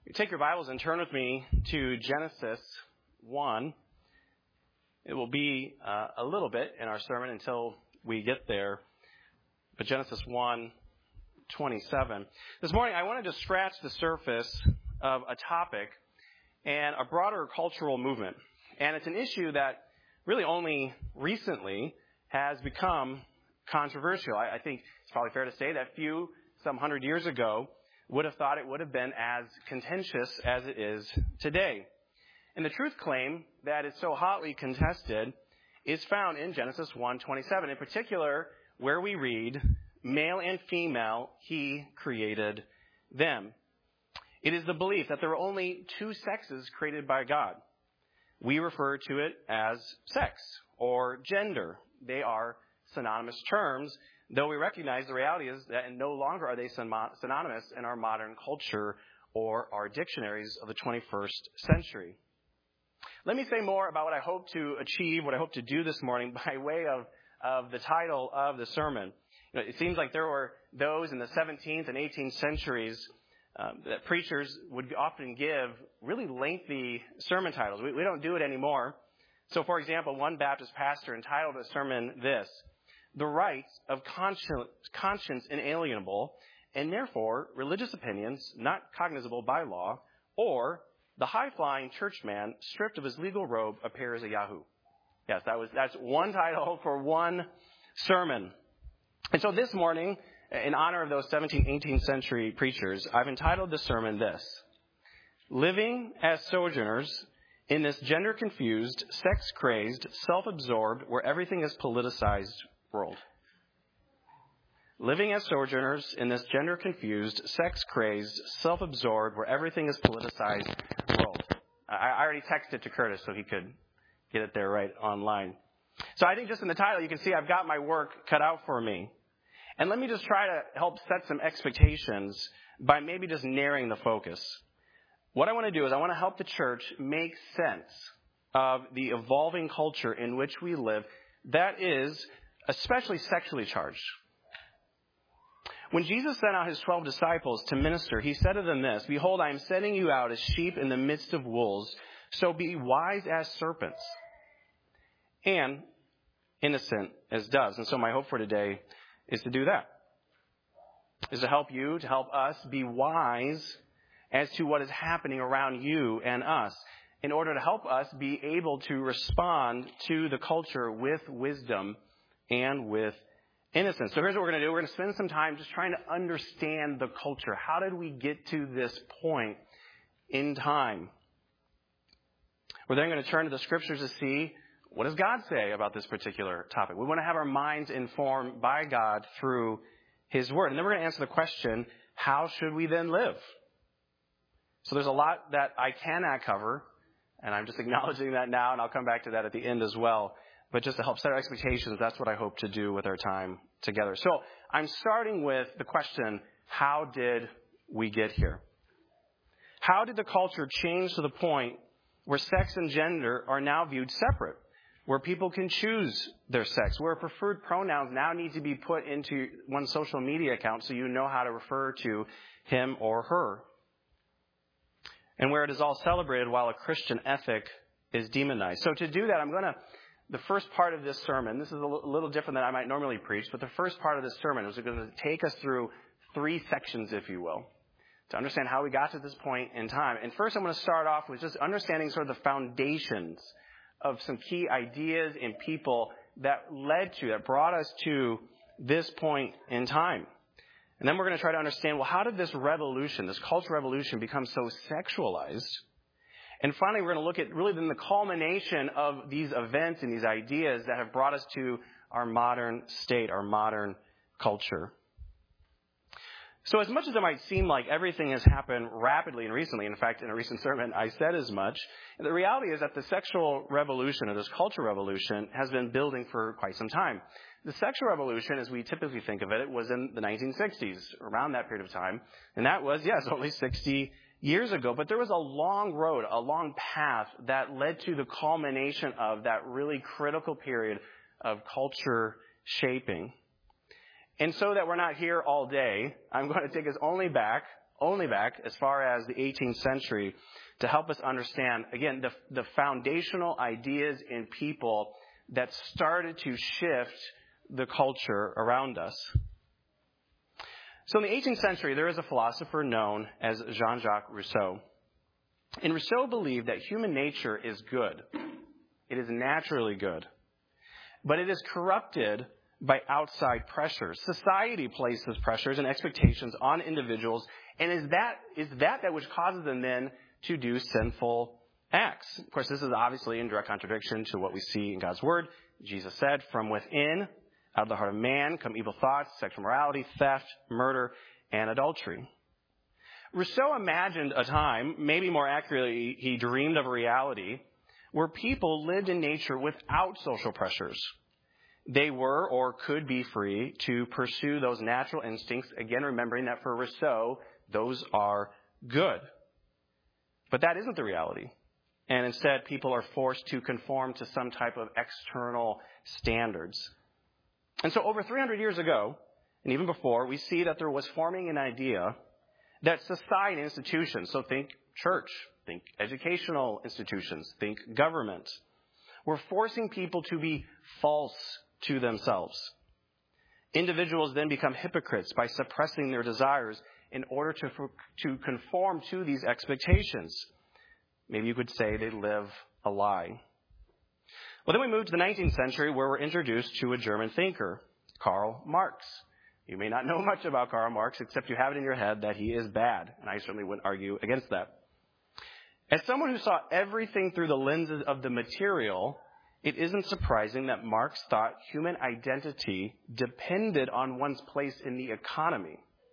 Take your Bibles and turn with me to Genesis 1. It will be a little bit in our sermon until we get there. But Genesis 1:27. This morning I wanted to scratch the surface of a topic and a broader cultural movement. And it's an issue that really only recently has become controversial. I think it's probably fair to say that few, some 100 years ago, would have thought it would have been as contentious as it is today. And the truth claim that is so hotly contested is found in Genesis 1:27, in particular where we read, "Male and female, he created them." It is the belief that there are only two sexes created by God. We refer to it as sex or gender. They are synonymous terms, though we recognize the reality is that no longer are they synonymous in our modern culture or our dictionaries of the 21st century. Let me say more about what I hope to achieve, what I hope to do this morning by way of the title of the sermon. It seems like there were those in the 17th and 18th centuries that preachers would often give really lengthy sermon titles. We don't do it anymore. So, for example, one Baptist pastor entitled a sermon this: "The rights of conscience inalienable, and therefore religious opinions not cognizable by law, or the high-flying churchman stripped of his legal robe appears a Yahoo." Yes, that's one title for one sermon. And so this morning, in honor of those 17th, 18th century preachers, I've entitled the sermon this: "Living as Sojourners in this gender-confused, sex-crazed, self-absorbed, where everything is politicized world." Living as sojourners in this gender-confused, sex-crazed, self-absorbed, where everything is politicized world. I already texted to Curtis so he could get it there right online. So I think just in the title you can see I've got my work cut out for me. And let me just try to help set some expectations by maybe just narrowing the focus. What I want to do is I want to help the church make sense of the evolving culture in which we live that is especially sexually charged. When Jesus sent out his 12 disciples to minister, he said to them this: "Behold, I am sending you out as sheep in the midst of wolves, so be wise as serpents and innocent as doves." And so my hope for today is to do that, is to help you, to help us be wise as to what is happening around you and us, in order to help us be able to respond to the culture with wisdom and with innocence. So here's what we're going to do. We're going to spend some time just trying to understand the culture. How did we get to this point in time? We're then going to turn to the scriptures to see, what does God say about this particular topic? We want to have our minds informed by God through his word. And then we're going to answer the question, how should we then live? So there's a lot that I cannot cover, and I'm just acknowledging that now, and I'll come back to that at the end as well. But just to help set our expectations, that's what I hope to do with our time together. So I'm starting with the question, how did we get here? How did the culture change to the point where sex and gender are now viewed separate, where people can choose their sex, where preferred pronouns now need to be put into one's social media account so you know how to refer to him or her, and where it is all celebrated while a Christian ethic is demonized? So to do that, the first part of this sermon, this is a little different than I might normally preach, but the first part of this sermon is going to take us through three sections, if you will, to understand how we got to this point in time. And first I'm going to start off with just understanding sort of the foundations of some key ideas and people that brought us to this point in time. And then we're going to try to understand, well, how did this revolution, this cultural revolution, become so sexualized? And finally, we're going to look at really then the culmination of these events and these ideas that have brought us to our modern state, our modern culture. So as much as it might seem like everything has happened rapidly and recently, in fact, in a recent sermon, I said as much, the reality is that the sexual revolution, or this cultural revolution, has been building for quite some time. The sexual revolution, as we typically think of it, was in the 1960s, around that period of time. And that was, yes, only 60 years ago. But there was a long road, a long path that led to the culmination of that really critical period of culture shaping. And so that we're not here all day, I'm going to take us only back only back as far as the 18th century to help us understand, again, the foundational ideas in people that started to shift the culture around us. So in the 18th century, there is a philosopher known as Jean-Jacques Rousseau. And Rousseau believed that human nature is good. It is naturally good. But it is corrupted by outside pressures. Society places pressures and expectations on individuals, and is that which causes them then to do sinful acts. Of course, this is obviously in direct contradiction to what we see in God's Word. Jesus said, "From within, out of the heart of man, come evil thoughts, sexual immorality, theft, murder, and adultery." Rousseau imagined a time, maybe more accurately, he dreamed of a reality, where people lived in nature without social pressures. They were or could be free to pursue those natural instincts, again remembering that for Rousseau, those are good. But that isn't the reality. And instead, people are forced to conform to some type of external standards. And so over 300 years ago, and even before, we see that there was forming an idea that society and institutions, so think church, think educational institutions, think government, were forcing people to be false to themselves. Individuals then become hypocrites by suppressing their desires in order to conform to these expectations. Maybe you could say they live a lie. Well, then we move to the 19th century, where we're introduced to a German thinker, Karl Marx. You may not know much about Karl Marx, except you have it in your head that he is bad, and I certainly wouldn't argue against that. As someone who saw everything through the lenses of the material, it isn't surprising that Marx thought human identity depended on one's place in the economy.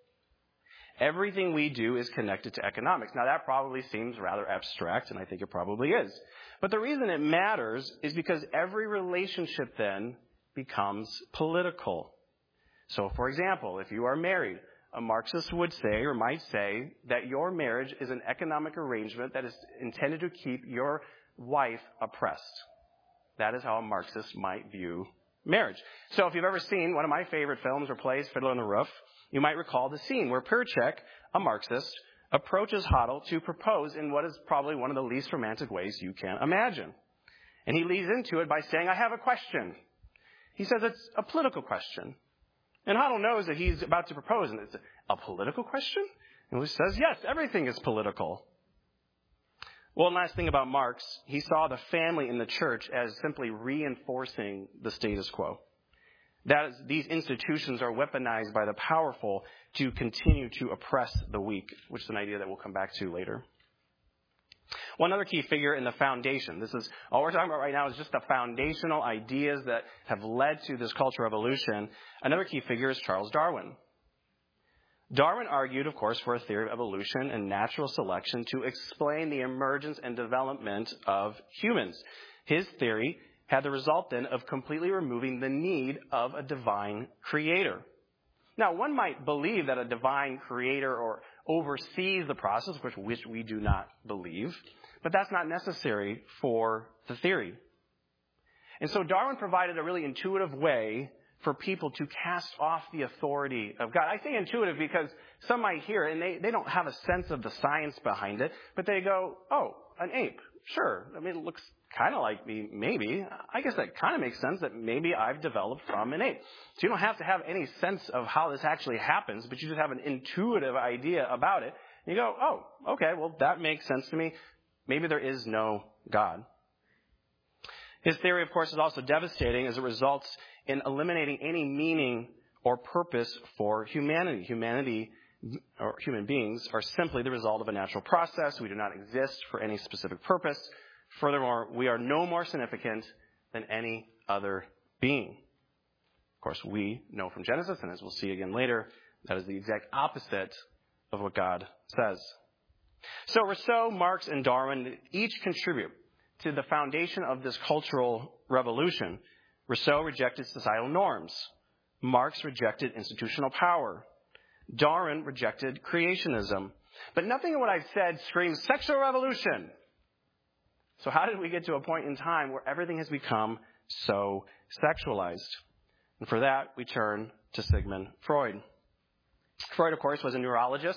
Everything we do is connected to economics. Now, that probably seems rather abstract, and I think it probably is. But the reason it matters is because every relationship then becomes political. So, for example, if you are married, a Marxist would say or might say that your marriage is an economic arrangement that is intended to keep your wife oppressed. That is how a Marxist might view marriage. So if you've ever seen one of my favorite films or plays, Fiddler on the Roof, you might recall the scene where Perchek, a Marxist, approaches Hodel to propose in what is probably one of the least romantic ways you can imagine. And he leads into it by saying, "I have a question." He says it's a political question. And Hodel knows that he's about to propose, and it's a political question? And he says, yes, everything is political. Well, last thing about Marx, he saw the family in the church as simply reinforcing the status quo. That is, these institutions are weaponized by the powerful to continue to oppress the weak, which is an idea that we'll come back to later. One other key figure in the foundation. This is all we're talking about right now is just the foundational ideas that have led to this cultural revolution. Another key figure is Charles Darwin. Darwin argued, of course, for a theory of evolution and natural selection to explain the emergence and development of humans. His theory had the result then of completely removing the need of a divine creator. Now, one might believe that a divine creator or oversees the process, which we do not believe, but that's not necessary for the theory. And so Darwin provided a really intuitive way for people to cast off the authority of God. I say intuitive because some might hear it and they don't have a sense of the science behind it, but they go, oh, an ape. Sure. I mean, it looks kind of like me, maybe. I guess that kind of makes sense that maybe I've developed from an ape. So you don't have to have any sense of how this actually happens, but you just have an intuitive idea about it. And you go, oh, okay, well, that makes sense to me. Maybe there is no God. His theory, of course, is also devastating as it results in eliminating any meaning or purpose for humanity. Humanity, or human beings, are simply the result of a natural process. We do not exist for any specific purpose. Furthermore, we are no more significant than any other being. Of course, we know from Genesis, and as we'll see again later, that is the exact opposite of what God says. So Rousseau, Marx, and Darwin each contribute to the foundation of this cultural revolution. Rousseau rejected societal norms. Marx rejected institutional power. Darwin rejected creationism. But nothing in what I've said screams sexual revolution. So how did we get to a point in time where everything has become so sexualized? And for that, we turn to Sigmund Freud. Freud, of course, was a neurologist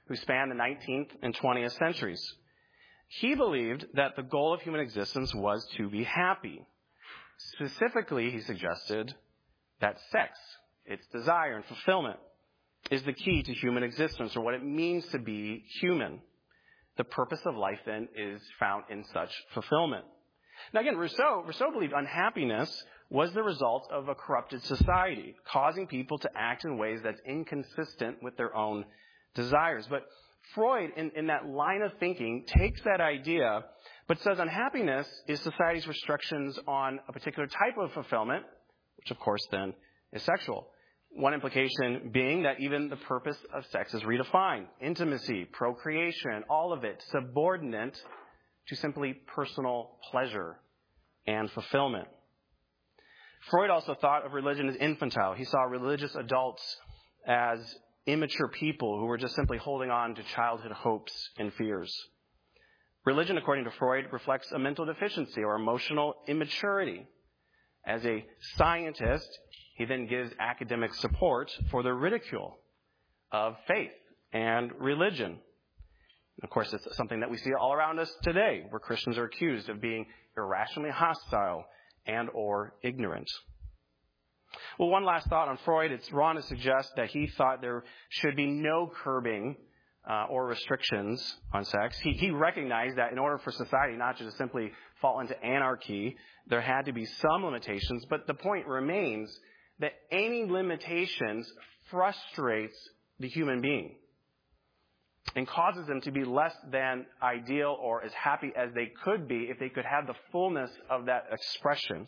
who spanned the 19th and 20th centuries. He believed that the goal of human existence was to be happy. Specifically, he suggested that sex, its desire and fulfillment, is the key to human existence, or what it means to be human. The purpose of life, then, is found in such fulfillment. Now again, Rousseau believed unhappiness was the result of a corrupted society, causing people to act in ways that's inconsistent with their own desires. But Freud, in that line of thinking, takes that idea, but says unhappiness is society's restrictions on a particular type of fulfillment, which of course then is sexual. One implication being that even the purpose of sex is redefined. Intimacy, procreation, all of it subordinate to simply personal pleasure and fulfillment. Freud also thought of religion as infantile. He saw religious adults as immature people who were just simply holding on to childhood hopes and fears. Religion, according to Freud, reflects a mental deficiency or emotional immaturity. As a scientist, he then gives academic support for the ridicule of faith and religion. And of course, it's something that we see all around us today, where Christians are accused of being irrationally hostile and or ignorant. Well, one last thought on Freud. It's wrong to suggest that he thought there should be no curbing or restrictions on sex. He recognized that in order for society not to just simply fall into anarchy, there had to be some limitations. But the point remains that any limitations frustrates the human being and causes them to be less than ideal or as happy as they could be if they could have the fullness of that expression.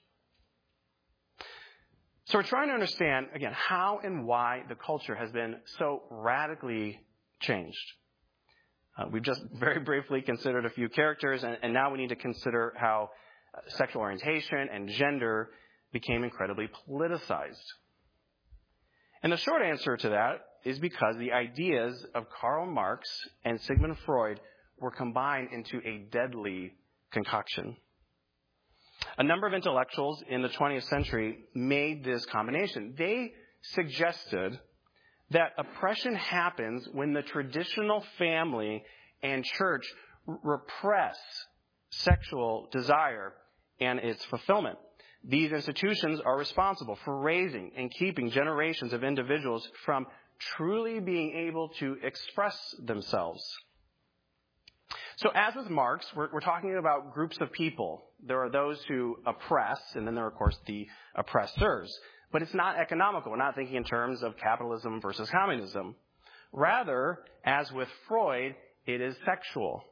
So we're trying to understand, again, how and why the culture has been so radically changed. We've just very briefly considered a few characters, and now we need to consider how sexual orientation and gender became incredibly politicized. And the short answer to that is because the ideas of Karl Marx and Sigmund Freud were combined into a deadly concoction. A number of intellectuals in the 20th century made this combination. They suggested that oppression happens when the traditional family and church repress sexual desire and its fulfillment. These institutions are responsible for raising and keeping generations of individuals from truly being able to express themselves. So as with Marx, we're talking about groups of people. There are those who oppress, and then there are, of course, the oppressors. But it's not economical. We're not thinking in terms of capitalism versus communism. Rather, as with Freud, it is sexual.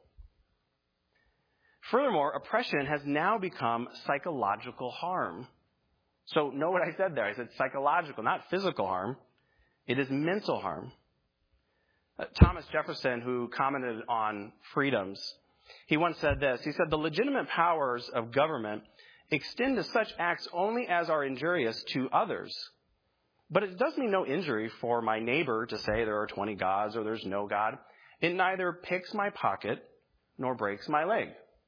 Furthermore, oppression has now become psychological harm. So know what I said there. I said psychological, not physical harm. It is mental harm. Thomas Jefferson, who commented on freedoms, he once said this. He said, "The legitimate powers of government extend to such acts only as are injurious to others. But it does me no injury for my neighbor to say there are 20 gods or there's no God. It neither picks my pocket nor breaks my leg."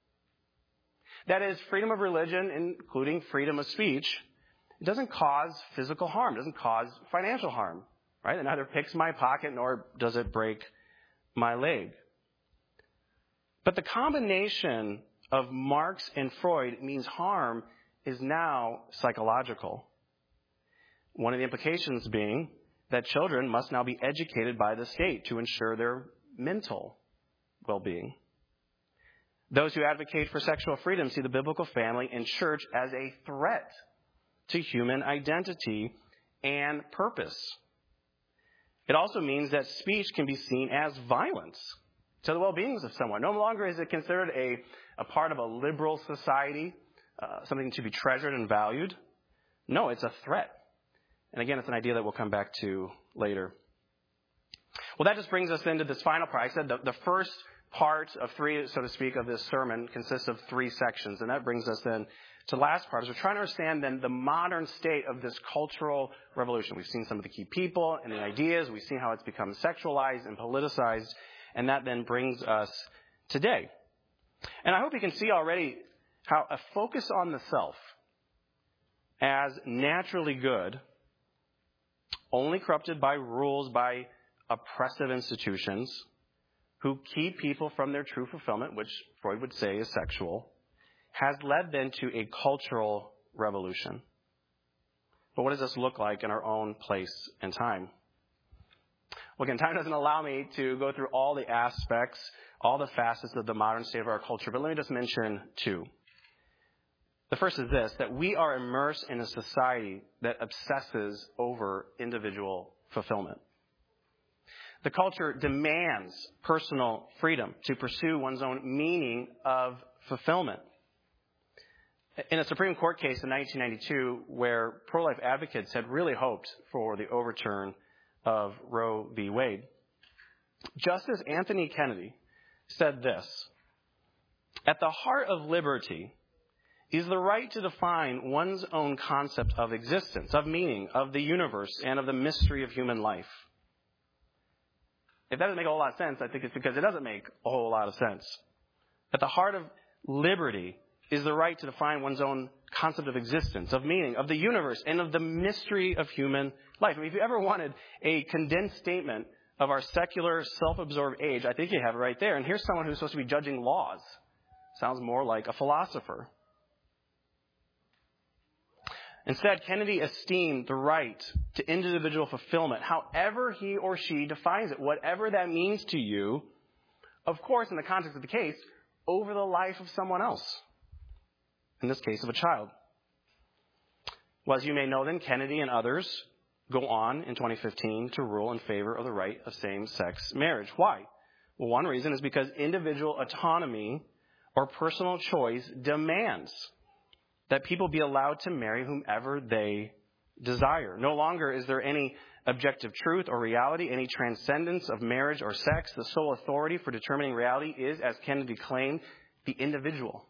That is, freedom of religion, including freedom of speech, it doesn't cause physical harm, doesn't cause financial harm, right? It neither picks my pocket nor does it break my leg. But the combination of Marx and Freud means harm is now psychological. One of the implications being that children must now be educated by the state to ensure their mental well-being. Those who advocate for sexual freedom see the biblical family and church as a threat to human identity and purpose. It also means that speech can be seen as violence to the well-being of someone. No longer is it considered a part of a liberal society, something to be treasured and valued. No, it's a threat. And again, it's an idea that we'll come back to later. Well, that just brings us into this final part. I said the first part of three, so to speak, of this sermon consists of three sections. And that brings us then to the last part. As we're trying to understand then the modern state of this cultural revolution. We've seen some of the key people and the ideas. We've seen how it's become sexualized and politicized. And that then brings us today. And I hope you can see already how a focus on the self as naturally good, only corrupted by rules, by oppressive institutions who keep people from their true fulfillment, which Freud would say is sexual, has led then to a cultural revolution. But what does this look like in our own place and time? Well, again, time doesn't allow me to go through all the aspects, all the facets of the modern state of our culture, but let me just mention two. The first is this, that we are immersed in a society that obsesses over individual fulfillment. The culture demands personal freedom to pursue one's own meaning of fulfillment. In a Supreme Court case in 1992, where pro-life advocates had really hoped for the overturn of Roe v. Wade, Justice Anthony Kennedy said this, "At the heart of liberty is the right to define one's own concept of existence, of meaning, of the universe, and of the mystery of human life." If that doesn't make a whole lot of sense, I think it's because it doesn't make a whole lot of sense. At the heart of liberty is the right to define one's own concept of existence, of meaning, of the universe, and of the mystery of human life. I mean, if you ever wanted a condensed statement of our secular, self-absorbed age, I think you have it right there. And here's someone who's supposed to be judging laws. Sounds more like a philosopher. Instead, Kennedy esteemed the right to individual fulfillment, however he or she defines it, whatever that means to you, of course, in the context of the case, over the life of someone else, in this case of a child. Well, as you may know then, Kennedy and others go on in 2015 to rule in favor of the right of same-sex marriage. Why? Well, one reason is because individual autonomy or personal choice demands that people be allowed to marry whomever they desire. No longer is there any objective truth or reality, any transcendence of marriage or sex. The sole authority for determining reality is, as Kennedy claimed, the individual.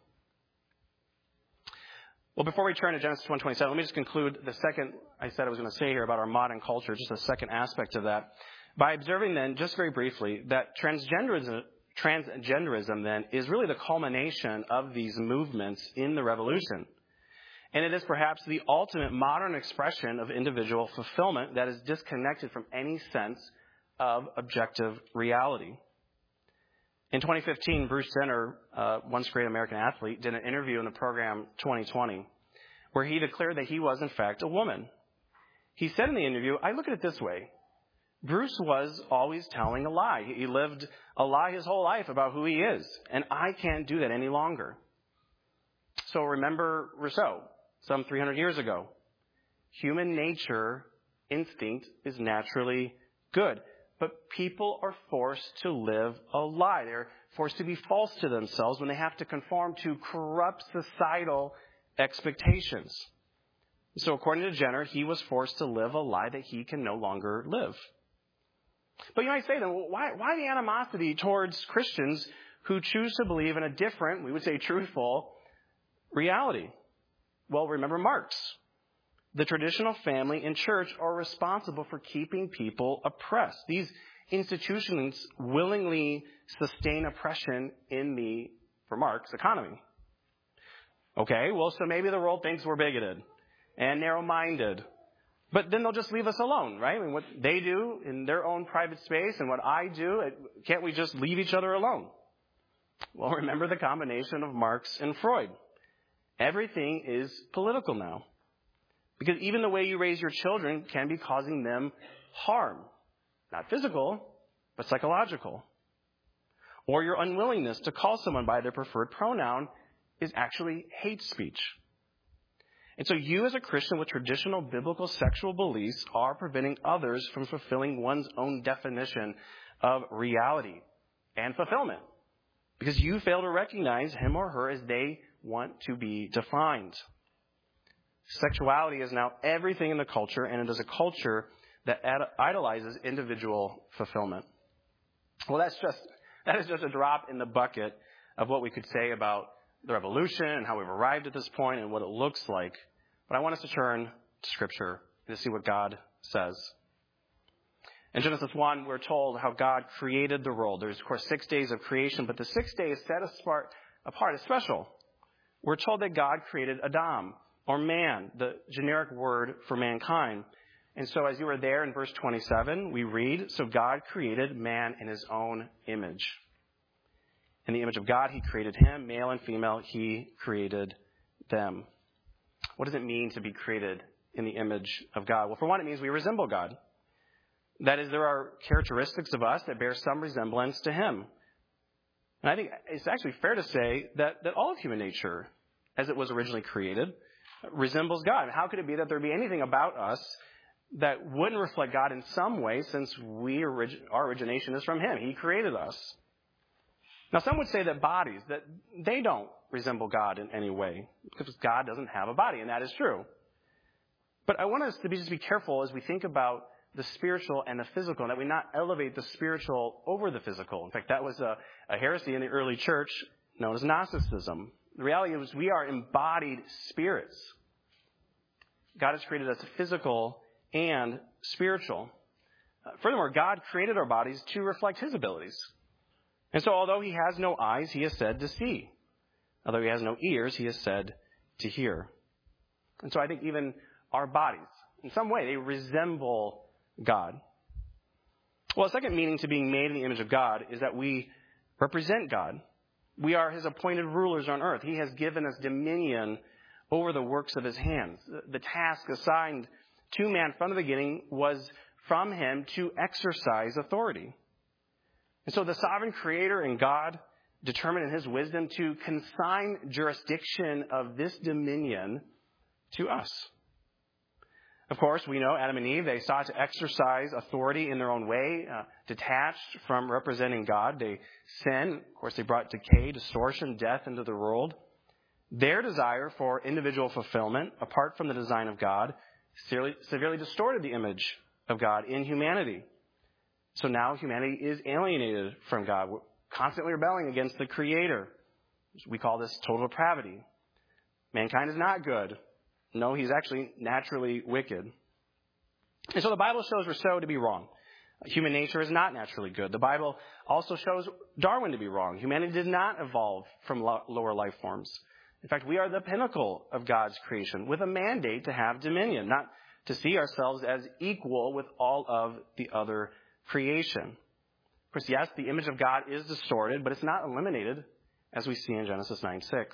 Well, before we turn to Genesis 1:27, let me just conclude the second I said I was going to say here about our modern culture, just a second aspect of that, by observing then, just very briefly, that transgenderism then is really the culmination of these movements in the revolution. And it is perhaps the ultimate modern expression of individual fulfillment that is disconnected from any sense of objective reality. In 2015, Bruce Jenner, once great American athlete, did an interview in the program 2020 where he declared that he was, in fact, a woman. He said in the interview, "I look at it this way. Bruce was always telling a lie. He lived a lie his whole life about who he is, and I can't do that any longer." So remember Rousseau, some 300 years ago. Human nature, instinct, is naturally good. But people are forced to live a lie. They're forced to be false to themselves when they have to conform to corrupt societal expectations. So according to Jenner, he was forced to live a lie that he can no longer live. But you might say then, well, why the animosity towards Christians who choose to believe in a different, we would say truthful, reality? Well, remember Marx. The traditional family and church are responsible for keeping people oppressed. These institutions willingly sustain oppression in the, for Marx, economy. Okay, well, so maybe the world thinks we're bigoted and narrow-minded. But then they'll just leave us alone, right? I mean, what they do in their own private space and what I do, can't we just leave each other alone? Well, remember the combination of Marx and Freud. Everything is political now. Because even the way you raise your children can be causing them harm. Not physical, but psychological. Or your unwillingness to call someone by their preferred pronoun is actually hate speech. And so you as a Christian with traditional biblical sexual beliefs are preventing others from fulfilling one's own definition of reality and fulfillment. Because you fail to recognize him or her as they want to be defined. Sexuality is now everything in the culture, and it is a culture that idolizes individual fulfillment. Well, that is just a drop in the bucket of what we could say about the revolution and how we've arrived at this point and what it looks like. But I want us to turn to Scripture to see what God says. In Genesis 1, we're told how God created the world. There's, of course, 6 days of creation, but the 6th day is set apart as special. We're told that God created Adam, or man, the generic word for mankind. And so as you were there in verse 27, we read, so God created man in his own image. In the image of God, he created him, male and female, he created them. What does it mean to be created in the image of God? Well, for one, it means we resemble God. That is, there are characteristics of us that bear some resemblance to him. And I think it's actually fair to say that all of human nature, as it was originally created, resembles God. How could it be that there would be anything about us that wouldn't reflect God in some way, since our origination is from him? He created us. Now, some would say that bodies, that they don't resemble God in any way, because God doesn't have a body, and that is true. But I want us to just be careful as we think about the spiritual and the physical, and that we not elevate the spiritual over the physical. In fact, that was a heresy in the early church known as Gnosticism. The reality is we are embodied spirits. God has created us physical and spiritual. Furthermore, God created our bodies to reflect his abilities. And so although he has no eyes, he is said to see. Although he has no ears, he is said to hear. And so I think even our bodies, in some way, they resemble God. Well, a second meaning to being made in the image of God is that we represent God. We are his appointed rulers on earth. He has given us dominion over the works of his hands. The task assigned to man from the beginning was from him to exercise authority. And so the sovereign creator and God determined in his wisdom to consign jurisdiction of this dominion to us. Of course, we know Adam and Eve, they sought to exercise authority in their own way, detached from representing God. They sinned. Of course, they brought decay, distortion, death into the world. Their desire for individual fulfillment, apart from the design of God, severely distorted the image of God in humanity. So now humanity is alienated from God. We're constantly rebelling against the Creator. We call this total depravity. Mankind is not good. No, he's actually naturally wicked. And so the Bible shows Rousseau to be wrong. Human nature is not naturally good. The Bible also shows Darwin to be wrong. Humanity did not evolve from lower life forms. In fact, we are the pinnacle of God's creation with a mandate to have dominion, not to see ourselves as equal with all of the other creation. Of course, yes, the image of God is distorted, but it's not eliminated, as we see in Genesis 9:6.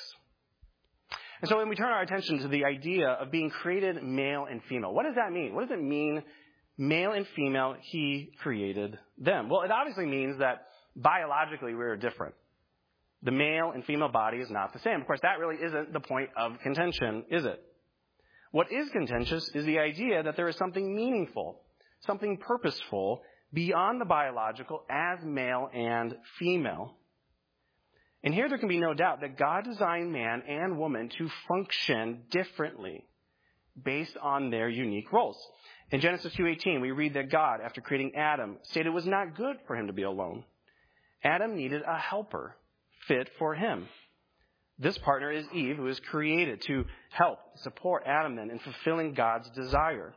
And so when we turn our attention to the idea of being created male and female, what does that mean? What does it mean, male and female, he created them? Well, it obviously means that biologically we're different. The male and female body is not the same. Of course, that really isn't the point of contention, is it? What is contentious is the idea that there is something meaningful, something purposeful beyond the biological as male and female. And here there can be no doubt that God designed man and woman to function differently based on their unique roles. In Genesis 2:18, we read that God, after creating Adam, stated it was not good for him to be alone. Adam needed a helper fit for him. This partner is Eve, who is created to help support Adam then in fulfilling God's desire.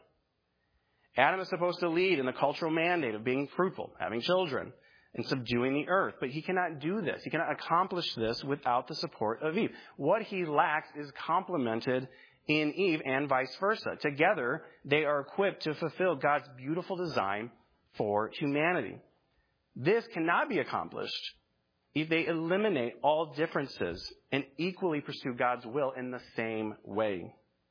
Adam is supposed to lead in the cultural mandate of being fruitful, having children, and subduing the earth. But he cannot do this. He cannot accomplish this without the support of Eve. What he lacks is complemented in Eve and vice versa. Together, they are equipped to fulfill God's beautiful design for humanity. This cannot be accomplished if they eliminate all differences and equally pursue God's will in the same way.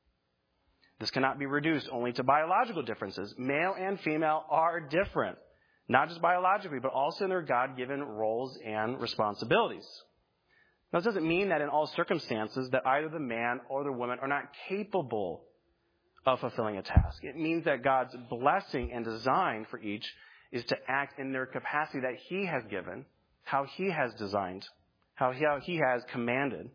This cannot be reduced only to biological differences. Male and female are different. Not just biologically, but also in their God-given roles and responsibilities. Now, this doesn't mean that in all circumstances that either the man or the woman are not capable of fulfilling a task. It means that God's blessing and design for each is to act in their capacity that he has given, how he has designed, how he has commanded.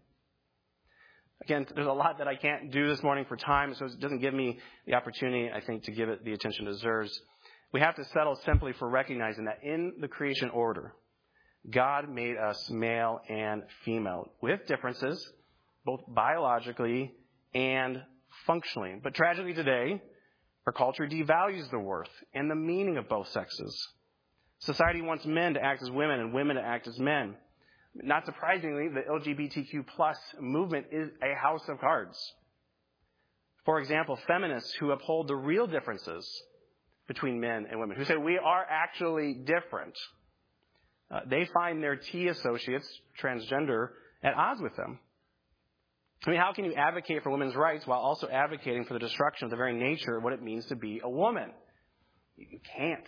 Again, there's a lot that I can't do this morning for time, so it doesn't give me the opportunity, I think, to give it the attention it deserves. We have to settle simply for recognizing that in the creation order, God made us male and female with differences, both biologically and functionally. But tragically today, our culture devalues the worth and the meaning of both sexes. Society wants men to act as women and women to act as men. Not surprisingly, the LGBTQ plus movement is a house of cards. For example, feminists who uphold the real differences between men and women, who say we are actually different. They find their T associates, transgender, at odds with them. I mean, how can you advocate for women's rights while also advocating for the destruction of the very nature of what it means to be a woman? You can't.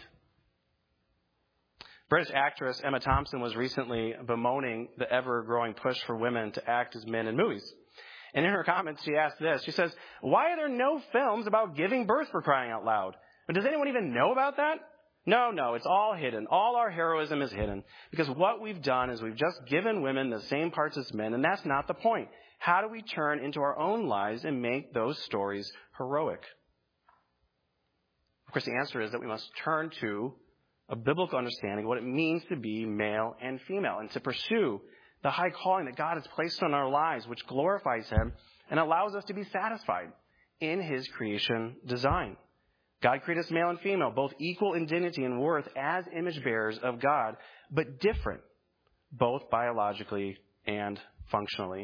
British actress Emma Thompson was recently bemoaning the ever-growing push for women to act as men in movies. And in her comments, she asked this. She says, "Why are there no films about giving birth, for crying out loud? But does anyone even know about that? No, it's all hidden. All our heroism is hidden. Because what we've done is we've just given women the same parts as men, and that's not the point. How do we turn into our own lives and make those stories heroic?" Of course, the answer is that we must turn to a biblical understanding of what it means to be male and female and to pursue the high calling that God has placed on our lives, which glorifies Him and allows us to be satisfied in His creation design. God created us male and female, both equal in dignity and worth as image bearers of God, but different, both biologically and functionally.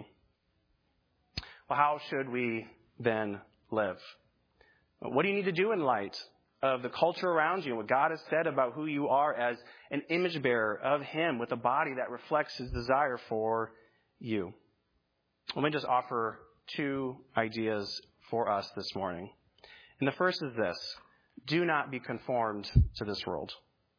Well, how should we then live? What do you need to do in light of the culture around you and what God has said about who you are as an image bearer of Him with a body that reflects His desire for you? Let me just offer two ideas for us this morning. And the first is this: do not be conformed to this world.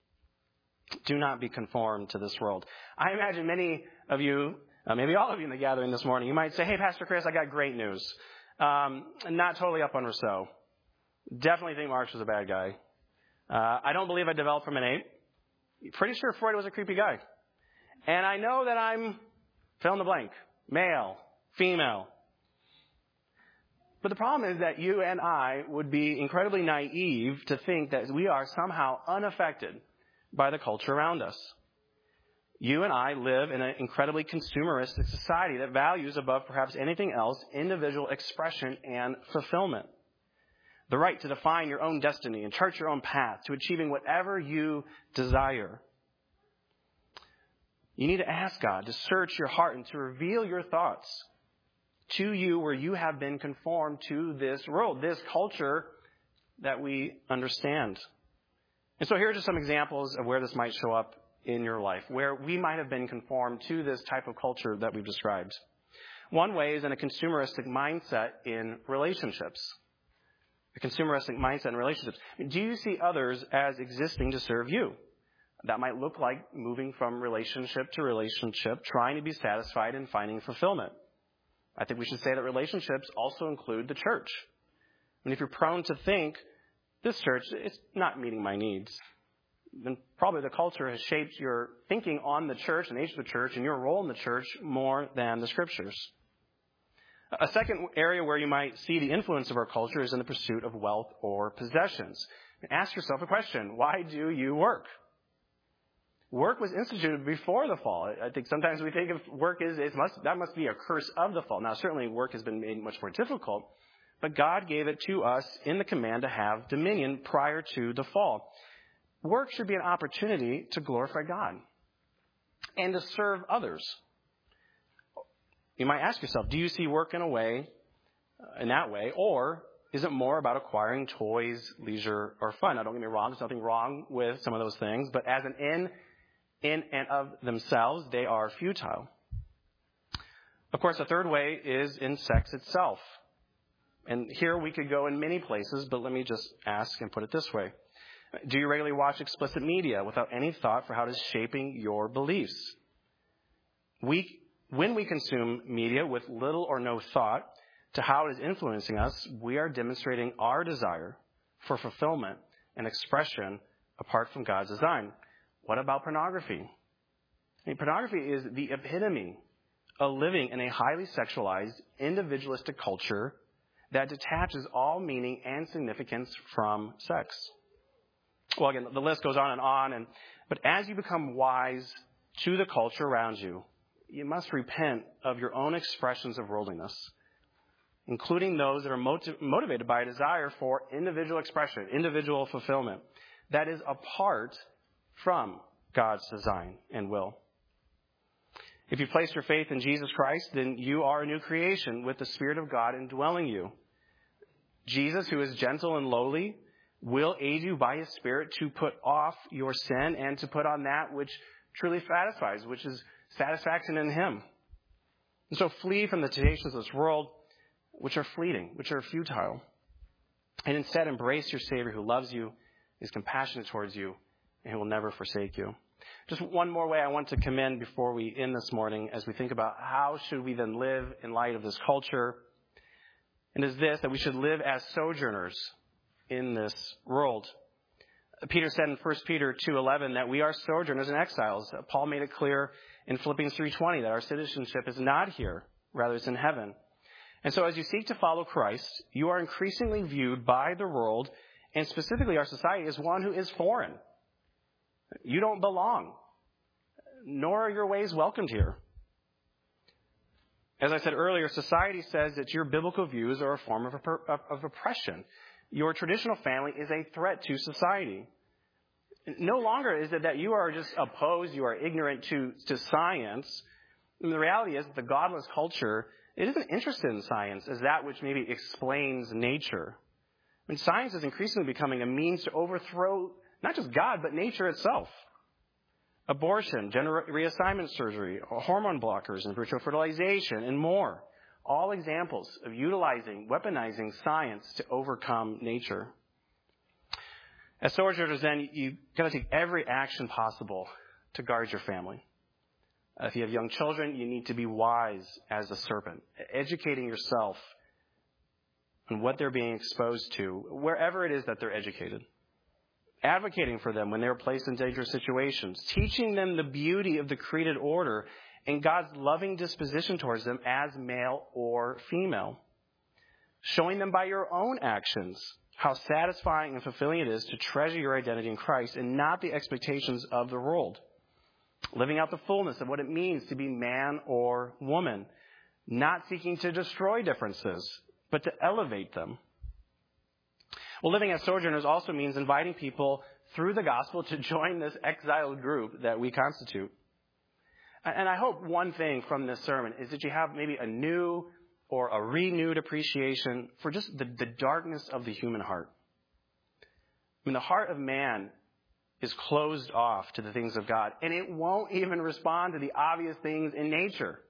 Do not be conformed to this world. I imagine many of you, maybe all of you in the gathering this morning, you might say, "Hey, Pastor Chris, I got great news." Not totally up on Rousseau. Definitely think Marx was a bad guy. I don't believe I developed from an ape. Pretty sure Freud was a creepy guy. And I know that I'm fill in the blank. Male, female. But the problem is that you and I would be incredibly naive to think that we are somehow unaffected by the culture around us. You and I live in an incredibly consumeristic society that values above perhaps anything else individual expression and fulfillment. The right to define your own destiny and chart your own path to achieving whatever you desire. You need to ask God to search your heart and to reveal your thoughts to you where you have been conformed to this world, this culture that we understand. And so here are just some examples of where this might show up in your life, where we might have been conformed to this type of culture that we've described. One way is in a consumeristic mindset in relationships. A consumeristic mindset in relationships. Do you see others as existing to serve you? That might look like moving from relationship to relationship, trying to be satisfied and finding fulfillment. I think we should say that relationships also include the church. And if you're prone to think, this church, it's not meeting my needs, then probably the culture has shaped your thinking on the church and the age of the church and your role in the church more than the scriptures. A second area where you might see the influence of our culture is in the pursuit of wealth or possessions. Ask yourself a question. Why do you work? Work was instituted before the fall. I think sometimes we think of work as that must be a curse of the fall. Now, certainly work has been made much more difficult, but God gave it to us in the command to have dominion prior to the fall. Work should be an opportunity to glorify God and to serve others. You might ask yourself, do you see work in that way, or is it more about acquiring toys, leisure, or fun? Now, don't get me wrong, there's nothing wrong with some of those things, but as an in and of themselves, they are futile. Of course, a third way is in sex itself. And here we could go in many places, but let me just ask and put it this way. Do you regularly watch explicit media without any thought for how it is shaping your beliefs? When we consume media with little or no thought to how it is influencing us, we are demonstrating our desire for fulfillment and expression apart from God's design. What about pornography? Pornography is the epitome of living in a highly sexualized, individualistic culture that detaches all meaning and significance from sex. Well, again, the list goes on, but as you become wise to the culture around you, you must repent of your own expressions of worldliness, including those that are motivated by a desire for individual expression, individual fulfillment, that is apart from God's design and will. If you place your faith in Jesus Christ, then you are a new creation with the Spirit of God indwelling you. Jesus, who is gentle and lowly, will aid you by his Spirit to put off your sin and to put on that which truly satisfies, which is satisfaction in him. And so flee from the temptations of this world, which are fleeting, which are futile. And instead embrace your Savior who loves you, is compassionate towards you, and who will never forsake you. Just one more way I want to commend before we end this morning as we think about how should we then live in light of this culture. And is this, that we should live as sojourners in this world. Peter said in 1 Peter 2:11 that we are sojourners and exiles. Paul made it clear in Philippians 3:20 that our citizenship is not here, rather it's in heaven. And so as you seek to follow Christ, you are increasingly viewed by the world, and specifically our society, as one who is foreign. You don't belong, nor are your ways welcomed here. As I said earlier, society says that your biblical views are a form of oppression. Your traditional family is a threat to society. No longer is it that you are just opposed, you are ignorant to science. And the reality is that the godless culture, it isn't interested in science as that which maybe explains nature. I mean, science is increasingly becoming a means to overthrow not just God, but nature itself. Abortion, gender reassignment surgery, hormone blockers, and virtual fertilization, and more. All examples of weaponizing science to overcome nature. As sojourners, then, you've got to take every action possible to guard your family. If you have young children, you need to be wise as a serpent, educating yourself on what they're being exposed to, wherever it is that they're educated. Advocating for them when they're placed in dangerous situations, teaching them the beauty of the created order and God's loving disposition towards them as male or female. Showing them by your own actions how satisfying and fulfilling it is to treasure your identity in Christ and not the expectations of the world. Living out the fullness of what it means to be man or woman. Not seeking to destroy differences, but to elevate them. Well, living as sojourners also means inviting people through the gospel to join this exiled group that we constitute. And I hope one thing from this sermon is that you have maybe a new or a renewed appreciation for just the darkness of the human heart. I mean, the heart of man is closed off to the things of God, and it won't even respond to the obvious things in nature.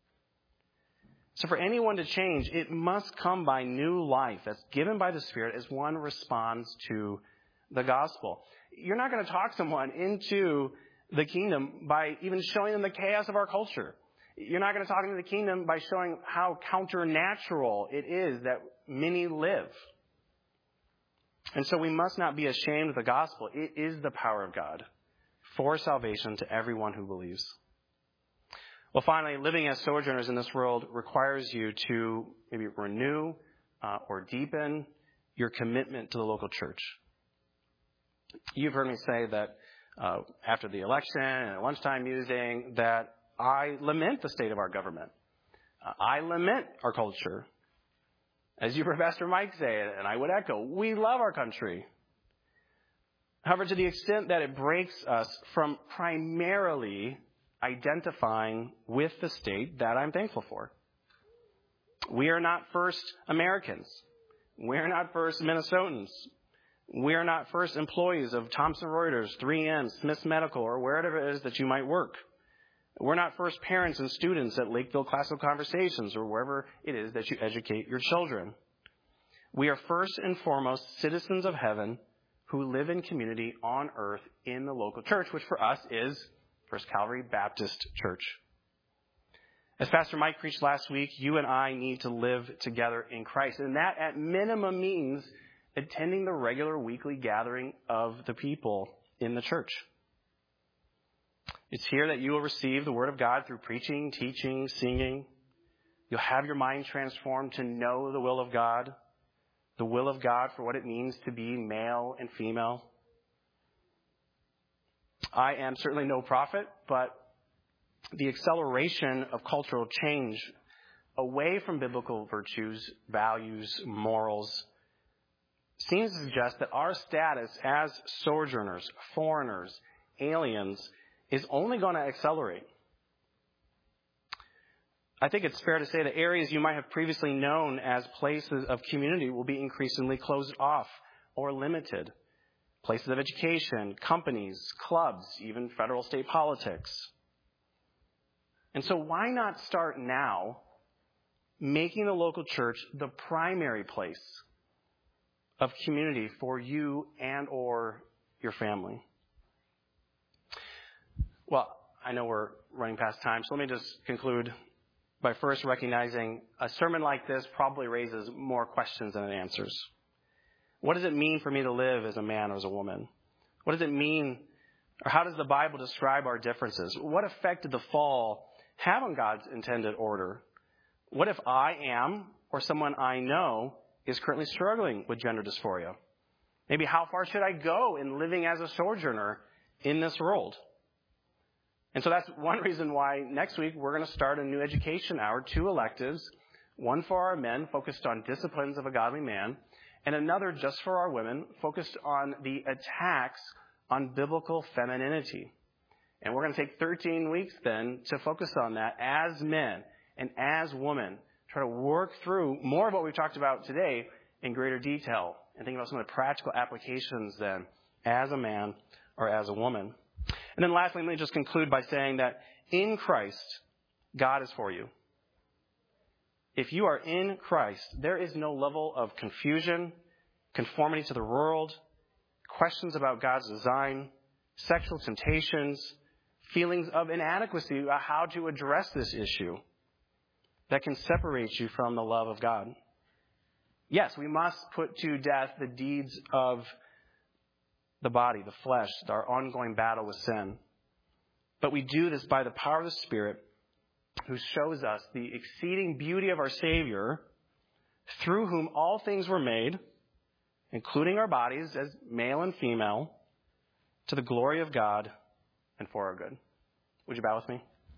So for anyone to change, it must come by new life that's given by the Spirit as one responds to the gospel. You're not going to talk someone into the kingdom by even showing them the chaos of our culture. You're not going to talk into the kingdom by showing how counternatural it is that many live. And so we must not be ashamed of the gospel. It is the power of God for salvation to everyone who believes. Well, finally, living as sojourners in this world requires you to maybe renew or deepen your commitment to the local church. You've heard me say that after the election and at lunchtime musing that I lament the state of our government. I lament our culture. As you heard Pastor Mike say, and I would echo, we love our country. However, to the extent that it breaks us from primarily identifying with the state, that I'm thankful for. We are not first Americans. We are not first Minnesotans. We are not first employees of Thomson Reuters, 3M, Smiths Medical, or wherever it is that you might work. We're not first parents and students at Lakeville Classical Conversations or wherever it is that you educate your children. We are first and foremost citizens of heaven who live in community on earth in the local church, which for us is First Calvary Baptist Church. As Pastor Mike preached last week, you and I need to live together in Christ. And that at minimum means attending the regular weekly gathering of the people in the church. It's here that you will receive the Word of God through preaching, teaching, singing. You'll have your mind transformed to know the will of God for what it means to be male and female. I am certainly no prophet, but the acceleration of cultural change away from biblical virtues, values, morals, seems to suggest that our status as sojourners, foreigners, aliens, is only going to accelerate. I think it's fair to say that areas you might have previously known as places of community will be increasingly closed off or limited. Places of education, companies, clubs, even federal state politics. And so why not start now making the local church the primary place of community for you and or your family? Well, I know we're running past time, so let me just conclude by first recognizing a sermon like this probably raises more questions than it answers. What does it mean for me to live as a man or as a woman? What does it mean, or how does the Bible describe our differences? What effect did the fall have on God's intended order? What if I am, or someone I know, is currently struggling with gender dysphoria? Maybe how far should I go in living as a sojourner in this world? And so that's one reason why next week we're going to start a new education hour, 2 electives, one for our men focused on disciplines of a godly man, and another just for our women focused on the attacks on biblical femininity. And we're going to take 13 weeks then to focus on that as men and as women, try to work through more of what we've talked about today in greater detail and think about some of the practical applications then as a man or as a woman. And then lastly, let me just conclude by saying that in Christ, God is for you. If you are in Christ, there is no level of confusion, conformity to the world, questions about God's design, sexual temptations, feelings of inadequacy about how to address this issue that can separate you from the love of God. Yes, we must put to death the deeds of the body, the flesh, our ongoing battle with sin. But we do this by the power of the Spirit, who shows us the exceeding beauty of our Savior, through whom all things were made, including our bodies as male and female, to the glory of God and for our good. Would you bow with me?